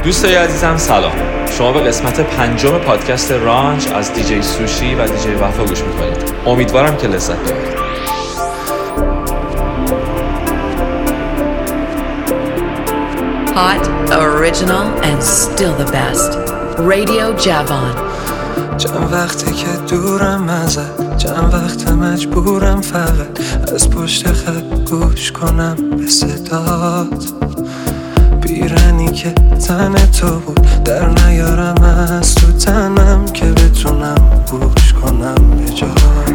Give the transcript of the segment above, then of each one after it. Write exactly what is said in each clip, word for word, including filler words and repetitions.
دوستای عزیزم سلام. شما به قسمت پنجم پادکست رانچ از دیجی سوشی و دیجی وفا گوش میکنید. امیدوارم که لذت ببرید. Hot, original and still the best. Radio Javon. چند وقته که دورم ازت، چند وقت مجبورم فقط از پشت خط گوش کنم به صدات. بیرنی که تن تو بود در نیارم از تو تنم که بتونم گوش کنم به جات.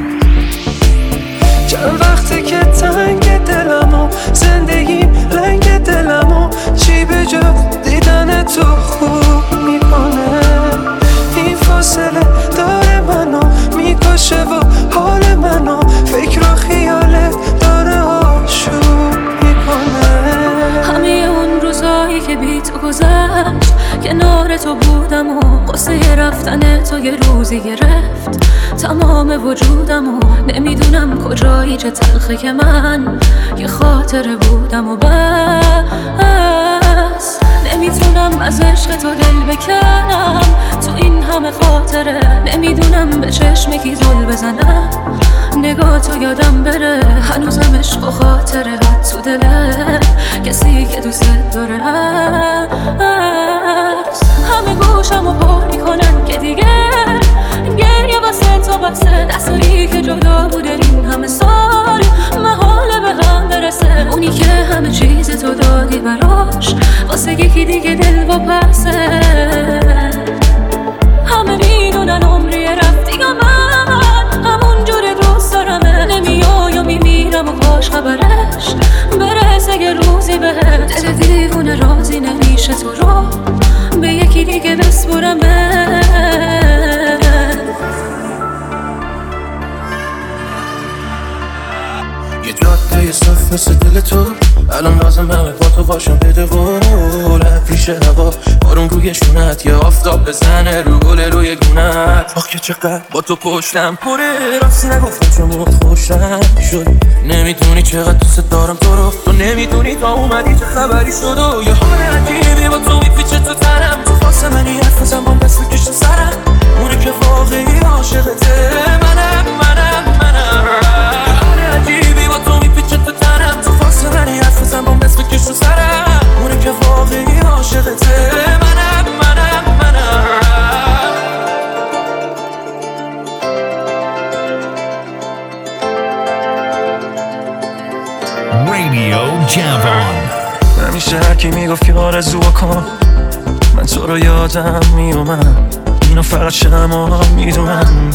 چند وقته که تنگ دلمو زندگیم رنگ دلمو چی به جا دیدن تو خوب میکنه. این فاصله داره منو میکشه و حال منو فکر و خیالت داره آشوب میکنه. همه اون روزایی که بی تو گذشت کنار تو بودم و قصه رفتن تو یه روزی گرفت تمام وجودم و نمیدونم کجایی چه تلخه که من یه خاطره بودم و بس نمیتونم از عشق تو دل بکنم تو این همه خاطره. نمیدونم به چشم کی زل بزنم نگاه تو یادم بره. هنوزم عشق و خاطره تو دله کسی که دوست داره هست. همه گوشم و پر میکنن که دیگه گریه واسه تو بسه. دستایی که جدا بوده این همه سال محاله به هم برسه. اونی که همه چیز تو دادی براش واسه یکی دیگه دل با پسه. همه میدونن عمری رفتی یا من همون جور دوست دارمه. نمیای و میمیرم و کاش خبرش برسه یه روزی بهت. دل دیوونه راضی نمیشه تو رو به یکی دیگه بسپرمه. یه جاده صف مثل دل تو الان لازم همه با تو باشم بده قول پیش هوا بارون روی شونت یه آفتاب بزنه رو گل روی گونت. آخ که چقدر با تو پشتم پره راستی نگفتم چون موت خوشم شد. نمیدونی چقدر دوست دارم تو رو تو نمیدونی تا اومدی چه خبری شد و یه حال عجیبی با تو میپیچه تو تنم. تو واسه منی حرف بزن با دست بکش تو سرم اونه که واقعی عاشقته. منم منم منم حال عجیبی با تو میپیچه تو تنم. تو واسه منی حرف بزن با دست بکش تو سرم اونه که واقعی عاشقته. منم منم منم Radio Javon. همیشه هرکی میگفت که آرزو کن من تو رو یادم میومد. اینو فقط شما میدونم.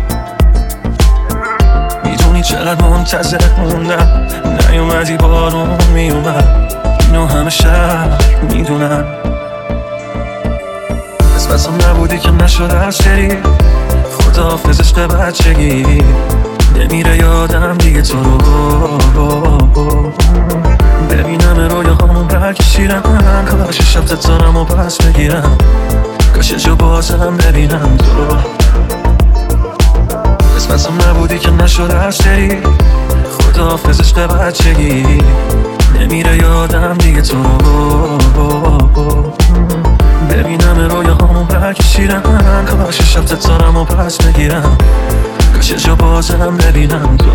میدونی چقدر منتظر موندم نیومدی بارون میومد. اینو همه شهر میدونم. قسمتم نبودی که نشد از شری خداحافظ عشق بچگی. نمیره یادم دیگه تو رو ببینم رویا همون برکشیرم. کاش شب تتارم و پس بگیرم کاش جو بازم ببینم تو. قسمتم نبودی که نشد از شری خداحافظ عشق بچگی. نمیره یادم دیگه تو ببینم رویا همون برکشیرم. کاش شب تتارم و پس بگیرم کاش جو بازم ببینم تو.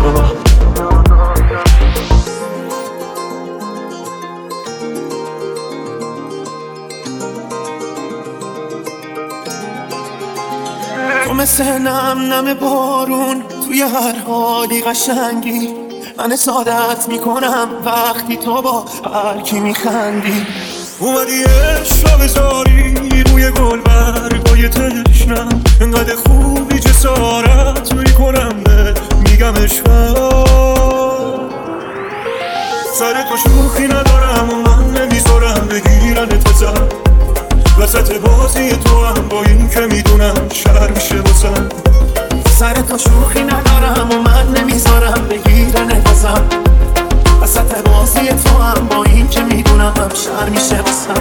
تو مثل نم نم بارون توی هر حالی قشنگی. من سعادت میکنم وقتی تو با هر کی میخندی. اومدی عشق بذاری روی گل برگای تشنم. انقدر خوبی جسارت میکنم به میگم عشقم. سر تو شوخی ندارم و من نمیذارم بگیرن تزم وسط بازی تو هم با این که میدونم شر میشه بسم. سر تو شوخی ندارم و من نمیذارم بگیرن تزم وسط بازی تو هم با این که میدونم شر میشه بسم.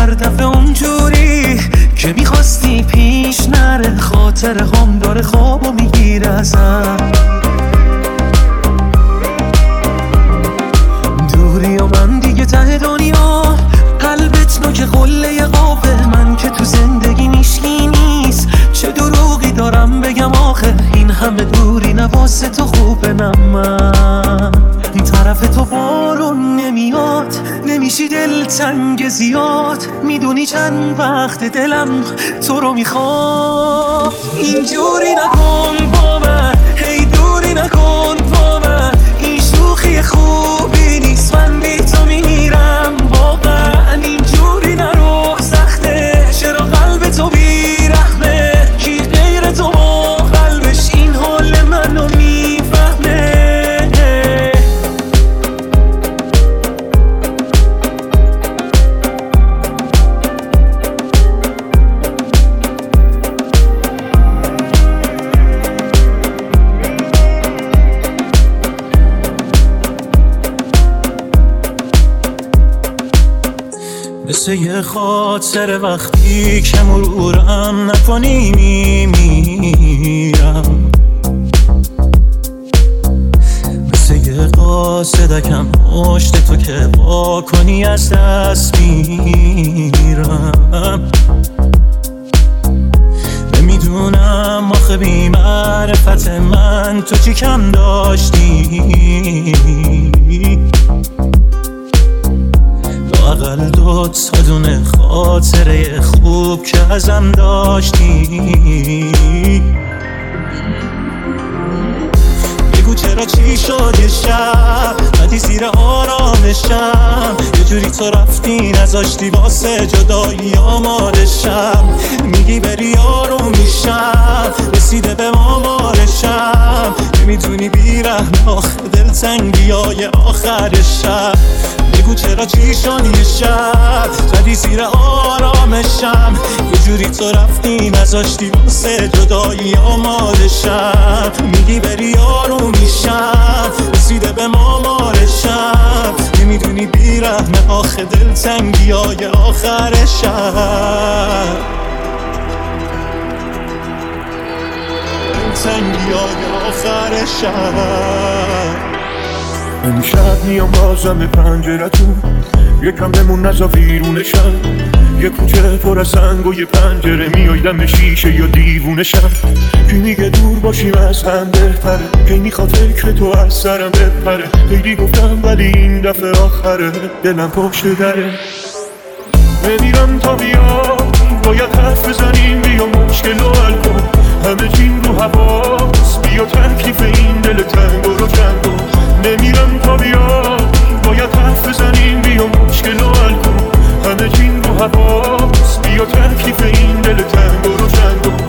هر دفعه اونجوری که میخواستی پیش نره، خاطر هم داره خوابو میگیره ازم. دوری و من دیگه ته دنیا، قلبت نوک قله قابه، من که تو زندگی میشکی نیست. چه دروغی دارم بگم آخه، این همه دوری نواسه تو خوبه. نه من طرف تو بارون نمیاد، نمیشی دلتنگ زیاد. میدونی چند وقت دلم تو رو میخواد. اینجوری نکن با من، هی دوری نکن با من. این شوخی خوبی نیست، من بی تو میمیرم واقعا. اینجوری نرو سخته، چرا قلب تو بیرحمه؟ کی غیر تو با قلبش این حال منو میفهمه؟ مثل یه خاطر وقتی که مرورم نکنی میمیرم، مثل یه قاصدکم پشت تو که با کنی از دست میرم. نمیدونم آخه بی معرفت من تو چی کم داشتی، اقل دو تا دونه خاطره خوب که ازم داشتی. بگو چرا چی شد یه شب بدی زیر آرامشم، یه جوری تو رفتی نذاشتی واسه جدایی آمادشم. میگی بری آروم میشم، رسیده به مامارشم. نمیدونی بیرحم آخه دلتنگی های آخر شب. بگو چرا چی شد یه شب زدی زیر آرامشم، یه جوری تو رفتی نذاشتی واسه جدایی آمادشم. میگی بری آروم میشم، رسیده به مامارشم. نمیدونی بیرحم آخه دلتنگی های آخر شب، دلتنگی های آخر شب. امشب میام بازم به پنجرتون، یکم بمون نزا ویرونشم. یه کوچه پر از سنگ و یه پنجره، میای دم شیشه یا دیوونشم. کی میگه دور باشیم از هم بهتره، کی میخواد فکر تو از سرم بپره. خیلی گفتم ولی این دفعه آخره، دلم پشت دره. نمیرم تا بیا، باید حرف بزنیم، بیا مشکل رو حل کن. همه چین رو حواس، بیا تکلیف این دل تنگ رو چند کن. نمیرم تا بیا، باید حرف بزنیم، بیا مشکل رو حل کن. همه چین رو حواس، بیا تکلیف این دل تنگ رو چند کن.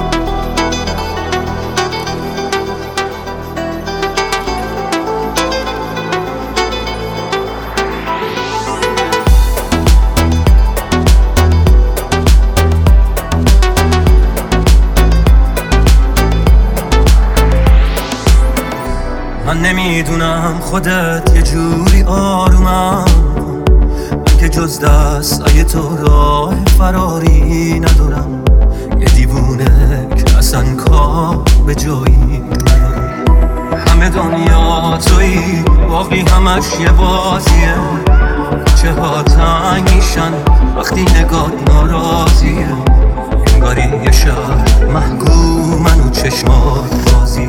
من نمیدونم خودت یه جوری آرومم، من که جز دستای تو راه فراری ندارم. یه دیوونه که اصلا کار به جایی ندارم. همه دنیا تویی، باقی همش یه بازیه. چه ها تنگ میشن وقتی نگاه ناراضیه. انگاری یه شهر محکومن و چشمات بازیه.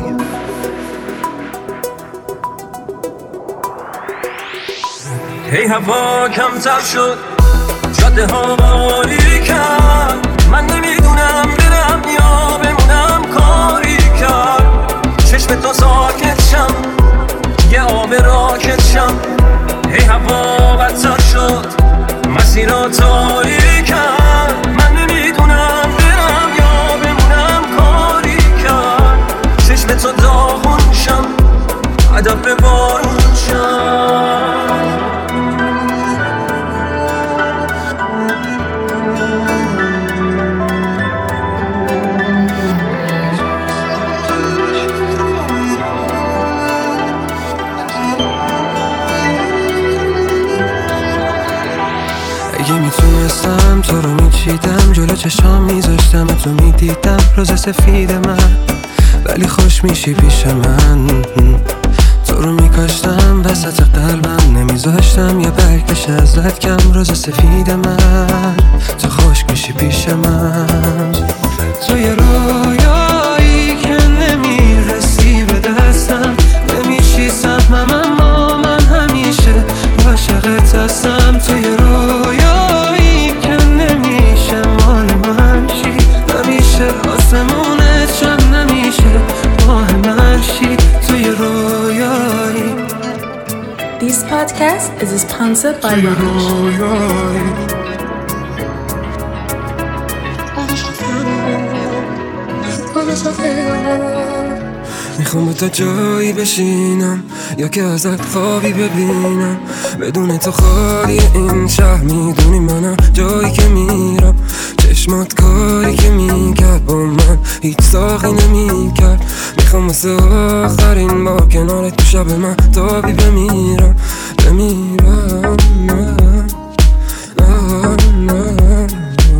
هی هوا کمتر شد، جاده ها باریکن. من نمیدونم برم یا بمونم، کاری کرد چشم تو ساکت شم، یه آب راکت شم. هی هوا بدتر شد، مسیرها تاریکن. من نمیدونم برم یا بمونم، کاری کرد چشم تو داغون شم، هدف به بارون شم. اگه میتونستم تو رو میچیدم، جلو چشام میذاشتم تو میدیدم روز سفید من، ولی خوش میشی پیش من. تو رو میکاشتم وسط قلبم، نمیذاشتم یه برکش ازت کم روز سفید من. تو خوش میشی پیش من، تو یه رویایی که نمیرسی به دستم، نمیشی سهمم اما من همیشه عاشقت هستم. تو یه رویایی که نمیشه مال من شی، نمیشه آسمونت شد، نمیشه ماه من شی. تو یه رویایی. This podcast is sponsored by Ranch. میخوام با تو جایی بشینم یا که ازت خوابی ببینم، بدون تو خالی این شهر. میدونی منم جایی که میرم، چشمات کاری که میکرد با من هیچ ساقی نمیکرد. میخوام واسه آخرین با کنارت تو شب من تابی بمیرم بمیرم نه نه نه.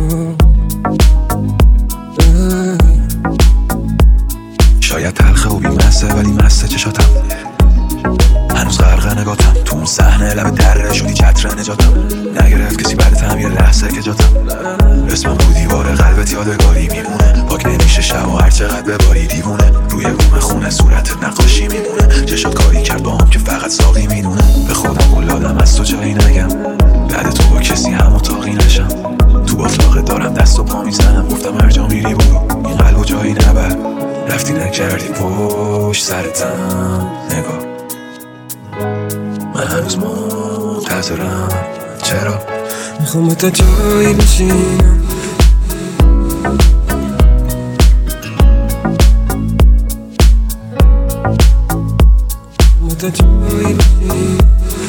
شاید تلخه و بیمسته ولی مسته چشاتم، هنوز غرق نگاتم تو اون صحنه لب دره شدی چتر نجاتم. نگرفت کسی بعدتم یه لحظه که جاتم، اسمم رو دیوار قلبت یادگاری میمونه. پاک نمیشه شب و هر چقدر بباری دیوونه، روی بوم خونه صورتت نقاشی میمونه. چشات کاری کرد با هم که فقط ساقی میدونه. به خودم قولادم از تو جایی نگم، بعد تو با کسی هم اتاقی نشم. تو باطلاقه دارم دست و پا میزنم، گفتم هر جا میری برو این قلب و جایی نبر. رفتی نکردی پشت سرتم نگاه، من هنوز منتظرم. چرا؟ میخوام با تو جایی بشینم، با تو جایی بشینم.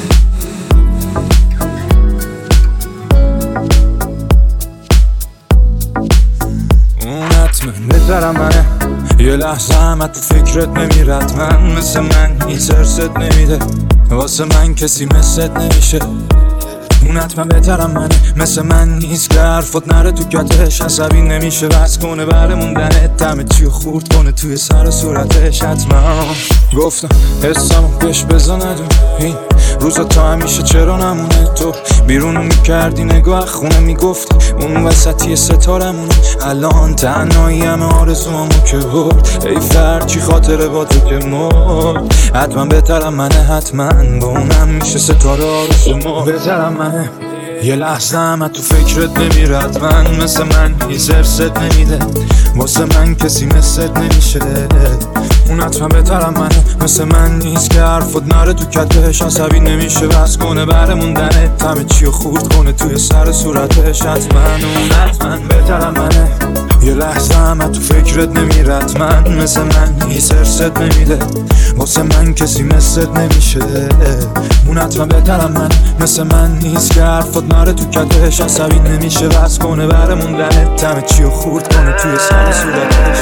اون حتمه بهترم منه، یه لحظه هم تو فکرت نمیرد من. مثل من هیچ ارست نمیده، واسه من کسی مثلت نمیشه. اون حتما بهترم منه، مثل من نیست که حرفات نره تو کتش. عصبی نمیشه بس کنه بره موندنت، دمه چیو خورد کنه توی سر صورتش. حتما گفتم حسامو پیش بزا ندون، این روزا تا همیشه چرا نمونه. تو بیرونو میکردی نگاه خونه میگفتی اون وسطی ستارمونه. الان تنهایی همه آرزوامو که برد، ای فرد چی خاطره با تو که مرد. حتما بهترم منه، حتما با اونم میشه ستاره آرزومو. بهترم منه، یه لحظه هم تو فکرت نمیرد من. مثل من هیچ ارست نمیده، واسه من کسی مثلت نمیشه. اون حتما بهترم منه، مثل من نیست که حرفت نره تو کتش. عصبی نمیشه بس کنه بره موندنه، همه چیو خورد کنه توی سر صورتش. حتما اون حتما بهترم منه، یه لحظه هم تو فکرت نمیرد من. مثل من هیچ ارست نمیده، واسه من کسی مثلت نمیشه. اون حتما بهترم من، مثل من نیست که حرفت نره تو کتش. عصبی نمیشه بس کنه بره موندنه، همه چیو خورد کنه توی سر صورتش.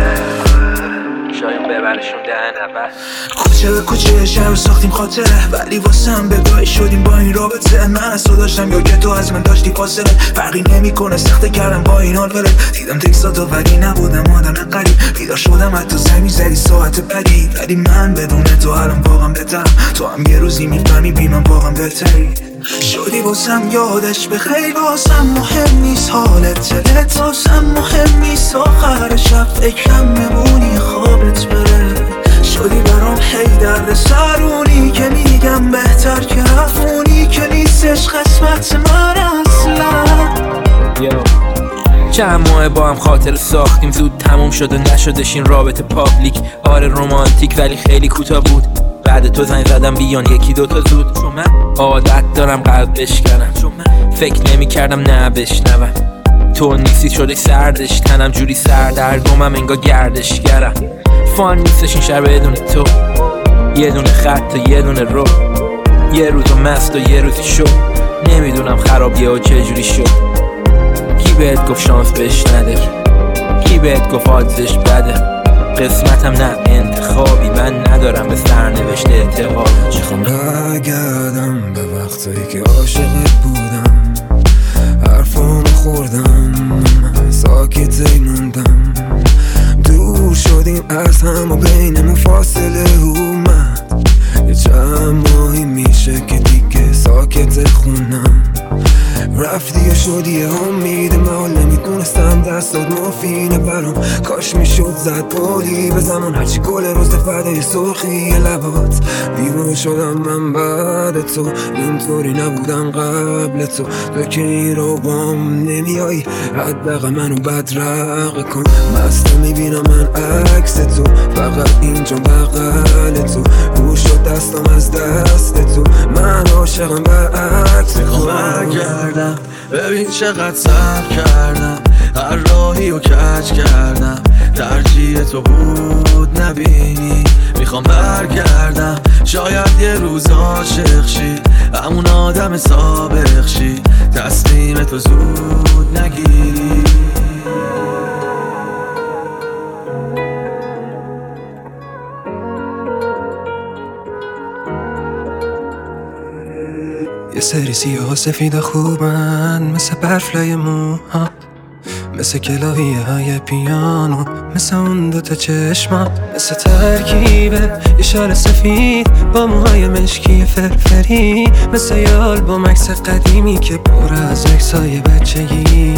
شاید ببرشون دهن اول کوچه به کوچه شهر رو ساختیم خاطره، ولی واسه هم بگاهی شدیم با این رابطه. من از تو داشتم یا که تو از من داشتی فاصله، فرقی نمی کنه سخته کردم با این حال بره. دیدم تکساتو ولی نبودم آدم قریب، بیدار شدم حتی زمین زدی ساعت بدی. ولی من بدون تو الان واقعا بهترم، تو هم یه روزی میفهمی بی من واقعا بهتری شدی. واسم یادش به خیلی واسم مهم نیست حالت دلت، واسم مهم نیست آخر شب فکرم میمونی خوابت بره. شدی برام هی درد سرونی که میگم بهتر که رفونی، که نیستش قسمت من اصلا. چند ماه با هم خاطر ساختیم، زود تموم شد و نشدش این رابطه پابلیک. آره رومانتیک ولی خیلی کوتاه بود، بعد تو زنگ زدم بیان یکی دوتا زود. چون من عادت دارم قلب بشکنم، چون من فکر نمی کردم نه بشنوم. تو نیستی شده سردش تنم جوری سردرگمم انگار گردشگرم. فان نیستش این شهر بدون تو، یه دونه خط و یه دونه رو، یه روزو مست و یه روزی شو. نمیدونم خرابیه و چه جوری شد. کی بهت گفت شانس بهش نده، کی بهت گفت آدزش بده. قسمتم نه انتخابی، من ندارم به سرنوشت اعتقاد. میخوام برگردم به وقتایی که عاشقت بودم، حرفامو دیده محال نمیدونستم دستات مفینه برام. کاش میشد زد پولی به زمان هرچی گل روز فردای سرخی لبات. دیوونه شدم من بعد تو، اینطوری نبودم قبل تو. تو که این رو بام نمیایی حداقل منو بدرق کن. مسته میبینم من عکس تو، فقط اینجا بغل تو. گوش شد دستم از دست تو، من عاشقم برعکس تو. برگردم ببین چقدر صبر کردم، هر راهی رو کج کردم. ترجیح تو بود نبینی، میخوام برگردم. شاید یه روز عاشق شی، همون آدم سابق شی. تصمیم تو زود نگیری. یه سری سیاه و سفید خوبن، مثل برف لای موها، مثل کلاهیه های پیانو، مثل اون دوتا چشما، مثل ترکیبه یه شال سفید با موهای مشکی فرفری، مثل یه آلبوم عکس قدیمی که پر از عکسای بچگی.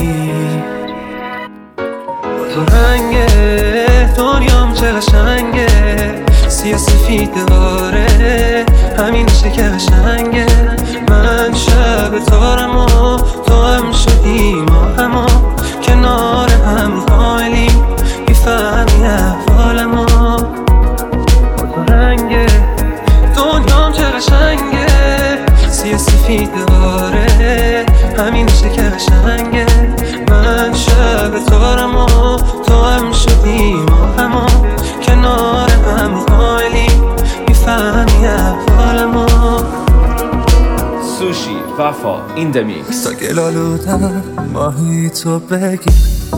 تو رنگه دنیام چه قشنگه، سیاه سفید دواره همینشه که قشنگه. من شب تارم و تو هم شدی ما همو، کنار هم حالیم میفهمی احوالمو. تو رنگه دنیام چه قشنگه، سیاه سفید دواره همینشه که قشنگه. من شب تارم و تو هم شدی ما همو، کنار هم حالیم میفهمی احوالمو. سوشی وفا این دمیکس. تا گلالودم ماهی تو بگی،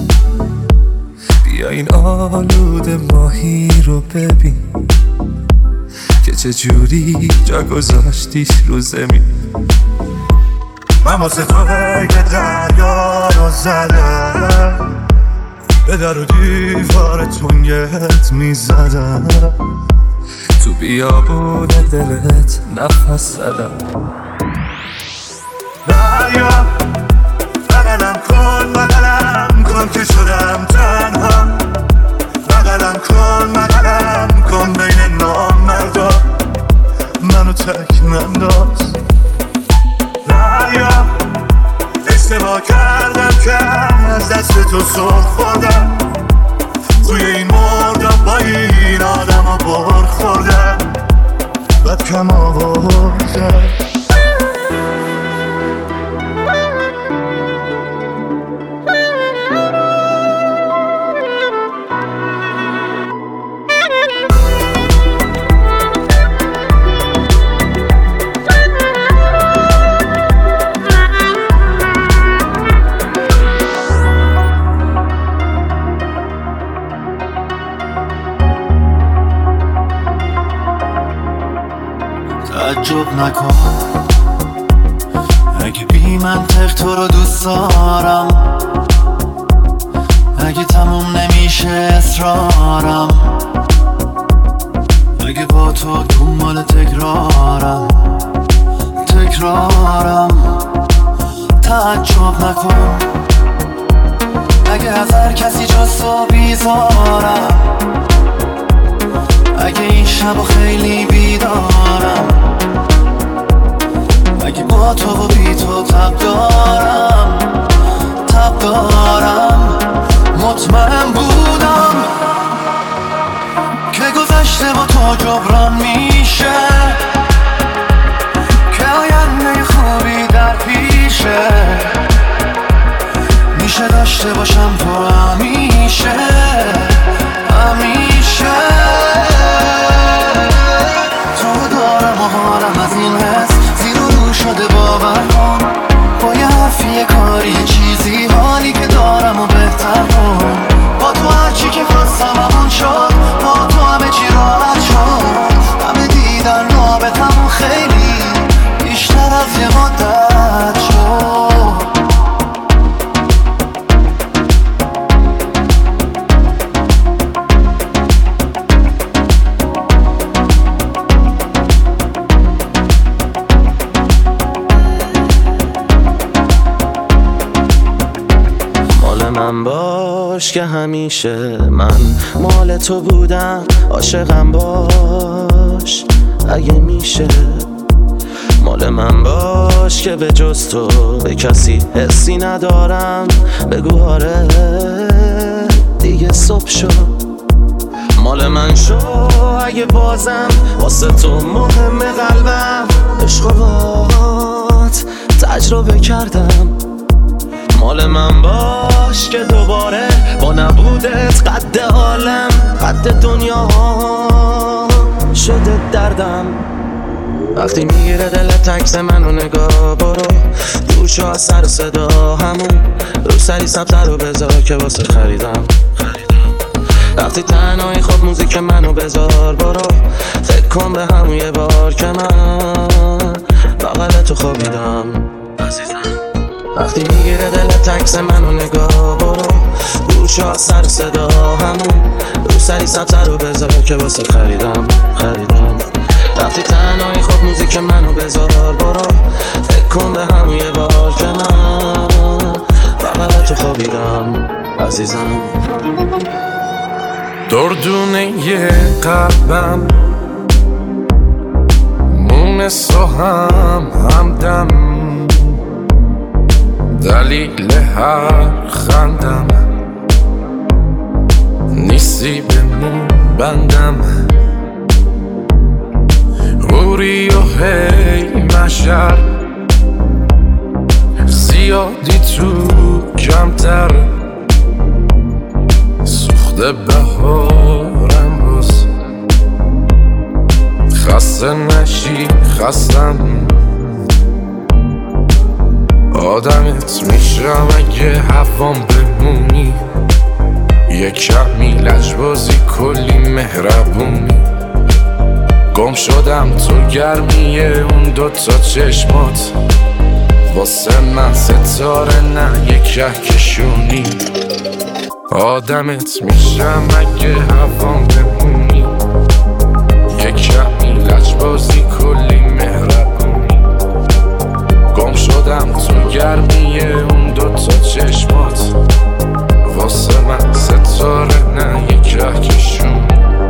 بیا این آلوده ماهی رو ببین که چجوری جا گذاشتیش رو زمین. من واسه تو که دریا رو زدم، به در و دیوار تنگت میزدم، تو بیابون دلت نفس زدم. دریا بغلم کن بغلم کن که شدم تنها، بغلم کن بغلم کن بین نامردا، منو تک ننداز. دریا اشتباه کردم که از دست تو سر خوردم، توی این مردم با این آدم ها بر خوردم، بد کم آوردم. تعجب نکن اگه بی منطق تو رو دوست دارم، اگه تموم نمیشه اصرارم، اگه با تو دنبال تکرارم تکرارم. تعجب نکن اگه از هر کسی جز تو بیزارم، اگه این شب خیلی بیدارم، اگه با تو و بی تو تب دارم تب دارم. مطمئن بودم که گذشته با تو جبران میشه، که آینده خوبی در پیشه، میشه داشته باشم تو همیشه همیشه. تو دارم و حالم از این حس زیر و رو شده، باور کن با یه حرفی یه کاری یه چیزی حالی که دارم و بهتر کن. با تو هرچی که خواستم همون شد، با تو همه چی راحت شد، همه دیدن رابطمون خیلی بیشتر از یه مدت شد. مال من باش که همیشه من مال تو بودم، عاشقم باش اگه میشه. مال من باش که به جز تو به کسی حسی ندارم، بگو آره دیگه صبح شد. مال من شو اگه بازم واسه تو مهم قلبم، عشق و باهات تجربه کردم. مال من باش که دوباره با نبودت قد عالم قد دنیا شده دردم. وقتی میگیره دلت عکس منو نگاه برو، گوشو از سر و صدا همون رو سری سبتر رو بذار که واسه خریدم. وقتی تنهایی خود موزیک منو بذار برو، فکر کن به همون یه بار که من بغل تو خوابیدم عزیزم. وقتی میگیره دلت عکس منو نگاه برو، گوشو از سر صدا همون رو سری سبتر رو بذار که واسه خریدم خریدم. وقتی تنهایی خود موزیک منو بذار برو، فکر کن به همون یه بار که من بغل تو خوابیدم عزیزم. دردونه یه قلبم مونس و هم همدم، دلیل هر خندم نیستی به مون بندم. غوری و هی مشر زیادی تو کمتر، سوخته بهارم باز خسته نشی خستم. آدمت میشم اگه هوام بمونی، یه کمی لجبازی کلی مهربونی. گم شدم تو گرمی اون دوتا چشمات، واسه من ستاره نه یه کهکشونی. آدمت میشم اگه هوام بمونی، یه کمی لجبازی کلی مهربونی. گم شدم تو گرمی اون دوتا چشمات، واسه من ستاره نه یه کهکشونی.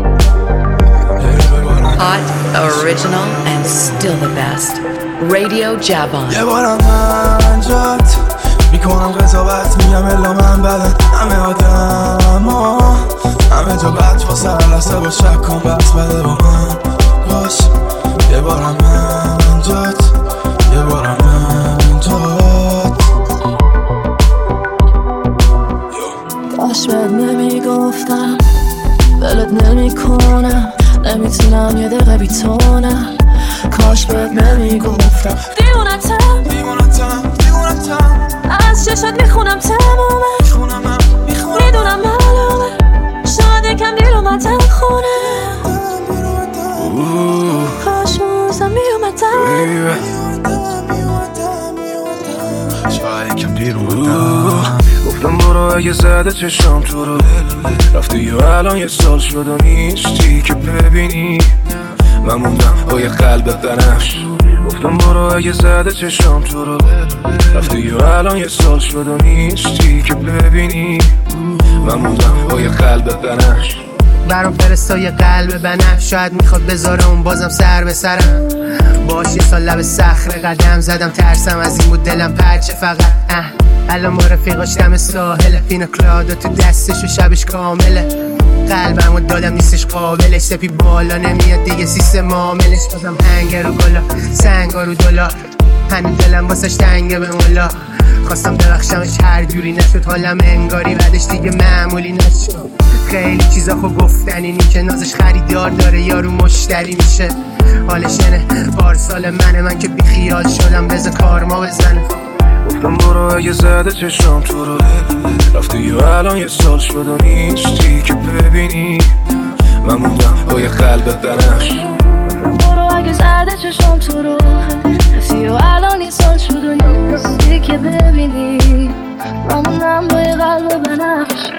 Hot, original, and still the best. Radio Javon. یه بارم من جات میکنم قضاوت، میگم الا من بدن همه آدم ها همه جا بد واسه هر لحظه با شک کن بس بده با من باش. یه بارم من جات یه بارم من جات. کاش بهت نمیگفتم ولت نمیکنم، نمیتونم یه دقیقه بی تو نه. کاش بهت نمیگفتم دیوونتم دیوونتم دیوونتم، از چشات میخونم تمومه، میدونم معلومه شاید یکم دیر اومدم خونه. کاش موزم میومدم، شاید یکم دیر اومدم. گفتم برو اگه زده چشم تو رو، رفتی و الان یه سال شد و نیستی که ببینی. من موندم با یه قلب بنفش. گفتم برو اگه زده چشم تو رو، رفتی و الان یه سال شد و نیستی که ببینی. من موندم با یه قلب بنفش. برام فرستا یه قلب بنفش، شاید میخواد بذاره اون بازم سر به سرم. باش یه سال لب صخره قدم زدم، ترسم از این بود دلم پرچه فقط. اه الان ما رفیقاش دم ساحل، پینا کلادا تو دستش و شبش کامله. قلبمو دادم نیستش قابلش، سپی بالا نمیاد دیگه سیستم معاملش. بازم هنگر و گلا سنگا رو دلار، هنو دلم واسش تنگه به مولا. خواستم ببخشمش هر جوری نشد، حالم انگاری بعدش دیگه معمولی نشد. خیلی چیزا خو گفتنی نی که نازش خریدار داره یارو مشتری میشه. حالش اینه پارسال منه من که بی خیال شدم، بذار کارما بزنه. گفتم برو اگه زده چشم تو رو، رفتی و الان یه سال شد و نیستی که ببینی. من موندم با یه قلب بنفش. برو اگه زده چشم تو رو، رفتی و الان یه سال شد و نیستی که ببینی. من موندم با یه قلب بنفش.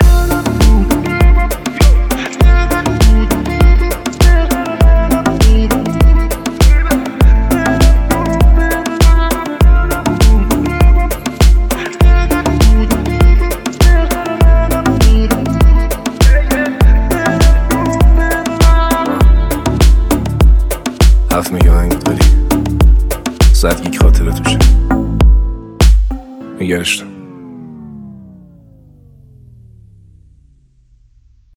صد گیگ خاطره توشه. نگرش دار.